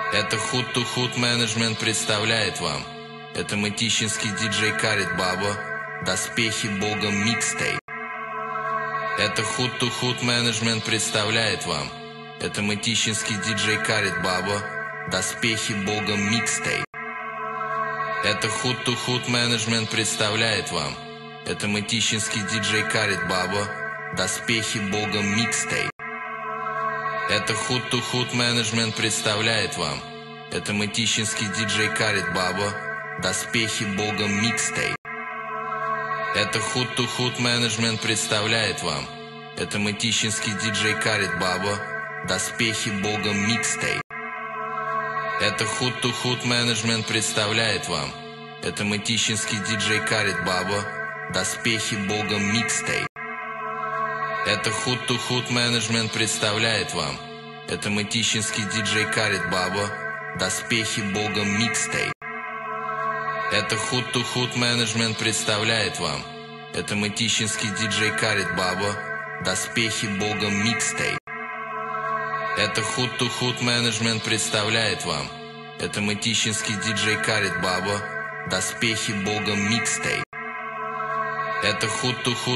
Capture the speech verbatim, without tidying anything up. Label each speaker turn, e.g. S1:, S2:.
S1: Это Hood to Hood Management представляет вам. Это мытищинский диджей Карит Баба. Доспехи Бога микстейп. Это Hood to Hood Management представляет вам. Это мытищинский диджей Карит Баба. Доспехи Бога микстейп. Это Hood to Hood Management представляет вам. Это мытищинский диджей Карит Баба. Доспехи Бога микстейп. Это Hood to Hood Management представляет вам. Это мытищинский диджей Карит Баба. Доспехи Бога микстейп. Это Hood to Hood Management представляет вам. Это мытищинский диджей Карит Баба. Доспехи Бога микстейп. Это Hood to Hood Management представляет вам. Это мытищинский диджей Карит Баба. Доспехи Бога микстейп. Это Hood to Hood Management представляет вам. Это мытищинский диджей Карит Баба. Доспехи Бога микстейп. Это Hood to Hood Management представляет вам. Это мытищинский диджей Карит Баба. Доспехи Бога микстейп. Это Hood to Hood Management представляет вам. Это мытищинский диджей Карит Баба. Доспехи Бога микстейп. Это Hood to Hood